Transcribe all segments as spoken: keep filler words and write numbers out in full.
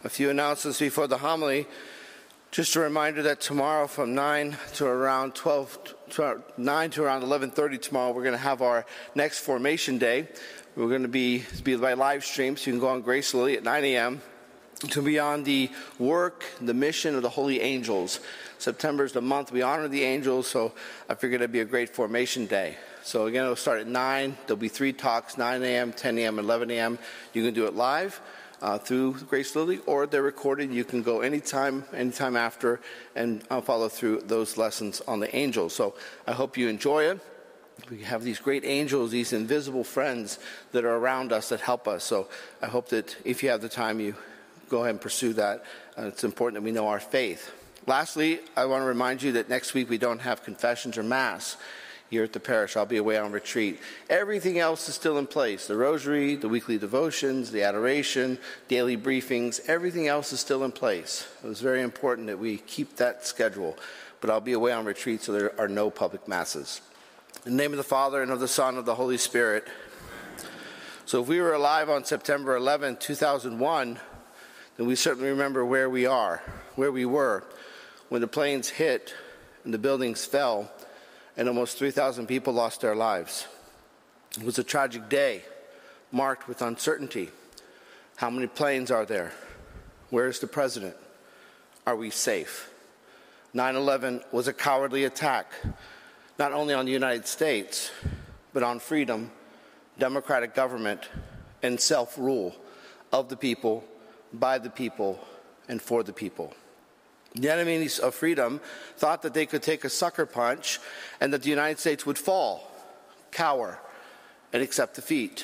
A few announcements before the homily. Just a reminder that tomorrow from nine to around twelve, nine to around eleven thirty tomorrow, we're going to have our next formation day. We're going to be, be by live stream, so you can go on Grace Lily at nine a.m. to be on the work, the mission of the Holy Angels. September is the month we honor the angels, so I figured it'd be a great formation day. So again, it'll start at nine. There'll be three talks, nine a.m., ten a.m., and eleven a.m. You can do it live uh, through Grace Lily, or they're recorded. You can go anytime, anytime after, and uh, follow through those lessons on the angels. So I hope you enjoy it. We have these great angels, these invisible friends that are around us that help us. So I hope that if you have the time, you go ahead and pursue that. Uh, it's important that we know our faith. Lastly, I want to remind you that next week we don't have confessions or Mass here at the parish. I'll be away on retreat. Everything else is still in place. The rosary, the weekly devotions, the adoration, daily briefings, everything else is still in place. It was very important that we keep that schedule. But I'll be away on retreat, so there are no public Masses. In the name of the Father, and of the Son, and of the Holy Spirit. So if we were alive on September eleventh, two thousand one, then we certainly remember where we are, where we were, when the planes hit and the buildings fell, and almost three thousand people lost their lives. It was a tragic day, marked with uncertainty. How many planes are there? Where is the president? Are we safe? nine eleven was a cowardly attack, not only on the United States, but on freedom, democratic government, and self-rule of the people, by the people, and for the people. The enemies of freedom thought that they could take a sucker punch and that the United States would fall, cower, and accept defeat.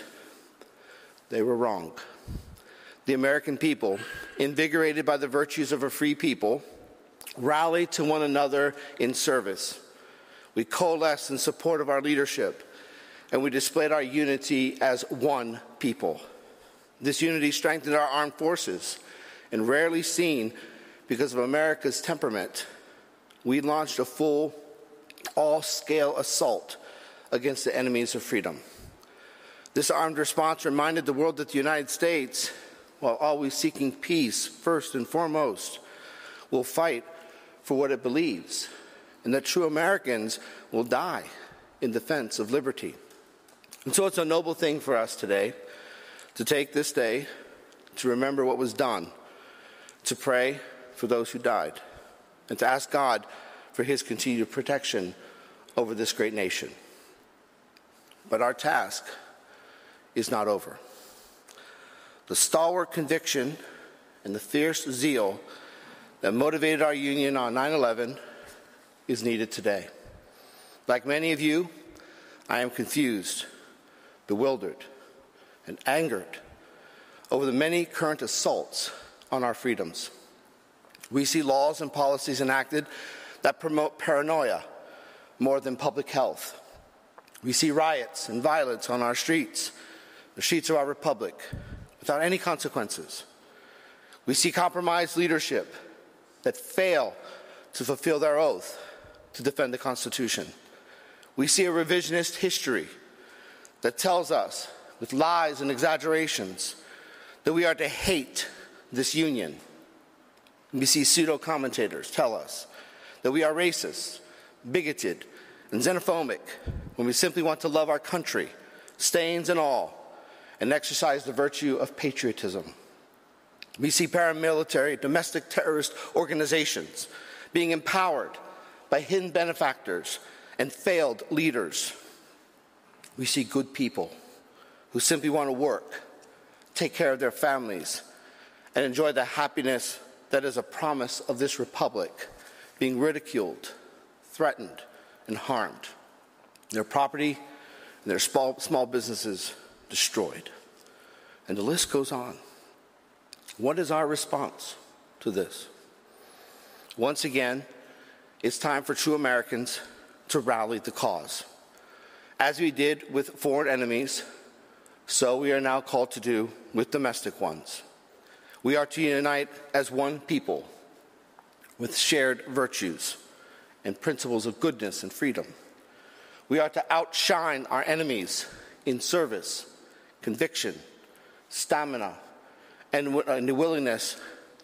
They were wrong. The American people, invigorated by the virtues of a free people, rallied to one another in service. We coalesced in support of our leadership, and we displayed our unity as one people. This unity strengthened our armed forces, and rarely seen because of America's temperament, we launched a full, all-scale assault against the enemies of freedom. This armed response reminded the world that the United States, while always seeking peace first and foremost, will fight for what it believes, and that true Americans will die in defense of liberty. And so it's a noble thing for us today to take this day to remember what was done, to pray for those who died, and to ask God for his continued protection over this great nation. But our task is not over. The stalwart conviction and the fierce zeal that motivated our union on nine eleven is needed today. Like many of you, I am confused, bewildered, and angered over the many current assaults on our freedoms. We see laws and policies enacted that promote paranoia more than public health. We see riots and violence on our streets, the streets of our republic, without any consequences. We see compromised leadership that fail to fulfill their oath to defend the Constitution. We see a revisionist history that tells us, with lies and exaggerations, that we are to hate this union. We see pseudo-commentators tell us that we are racist, bigoted, and xenophobic when we simply want to love our country, stains and all, and exercise the virtue of patriotism. We see paramilitary, domestic terrorist organizations being empowered by hidden benefactors and failed leaders. We see good people who simply want to work, take care of their families, and enjoy the happiness that is a promise of this republic being ridiculed, threatened, and harmed. Their property and their small, small businesses destroyed. And the list goes on. What is our response to this? Once again, it's time for true Americans to rally the cause. As we did with foreign enemies, so we are now called to do with domestic ones. We are to unite as one people with shared virtues and principles of goodness and freedom. We are to outshine our enemies in service, conviction, stamina, and the willingness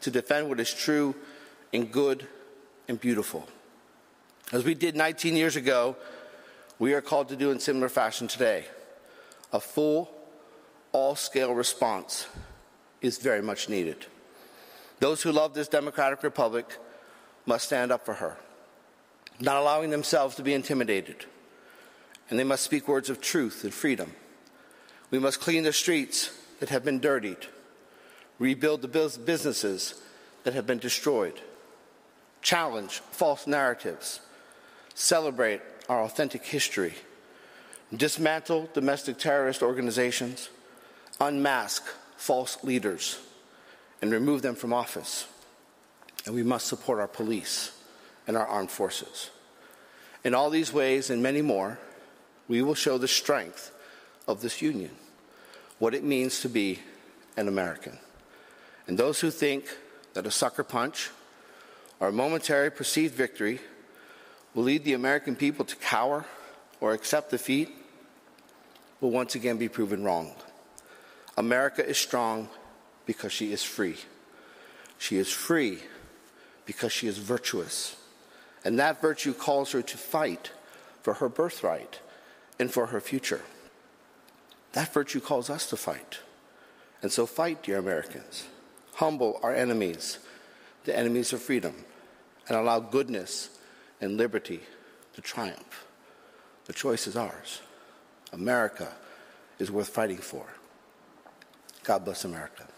to defend what is true and good and beautiful. As we did nineteen years ago, we are called to do in similar fashion today. A full, all-scale response is very much needed. Those who love this democratic republic must stand up for her, not allowing themselves to be intimidated. And they must speak words of truth and freedom. We must clean the streets that have been dirtied, rebuild the businesses that have been destroyed, challenge false narratives, celebrate our authentic history, dismantle domestic terrorist organizations, unmask false leaders, and remove them from office. And we must support our police and our armed forces. In all these ways and many more, we will show the strength of this union, what it means to be an American. And those who think that a sucker punch or a momentary perceived victory will lead the American people to cower or accept defeat will once again be proven wrong. America is strong because she is free. She is free because she is virtuous. And that virtue calls her to fight for her birthright and for her future. That virtue calls us to fight. And so fight, dear Americans. Humble our enemies, the enemies of freedom, and allow goodness and liberty to triumph. The choice is ours. America is worth fighting for. God bless America.